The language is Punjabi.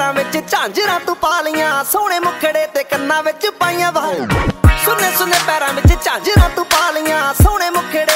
ਪੈਰਾਂ ਵਿੱਚ ਝਾਂਜਰਾਂ ਤੂੰ ਪਾ ਲੀਆਂ, ਸੋਹਣੇ ਮੁਖੜੇ ਤੇ ਕੰਨਾਂ ਵਿੱਚ ਪਾਈਆਂ ਵਾ। ਸੁੰਨੇ ਸੁੰਨੇ ਪੈਰਾਂ ਵਿੱਚ ਝਾਂਜਰਾਂ ਤੂੰ ਪਾ ਲੀਆਂ, ਸੋਹਣੇ ਮੁਖੜੇ